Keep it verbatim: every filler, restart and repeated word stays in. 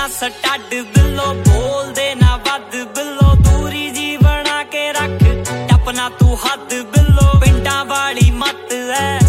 ਨਾ ਸਟੱਡ ਬਿੱਲੋ ਬੋਲਦੇ ਨਾ ਵੱਧ ਬਿੱਲੋ ਦੂਰੀ ਜੀ ਬਣਾ ਕੇ ਰੱਖ ਟੱਪਣਾ ਤੂੰ ਹੱਦ ਬਿੱਲੋ ਪਿੰਡਾਂ ਵਾਲੀ ਮੱਤ ਐ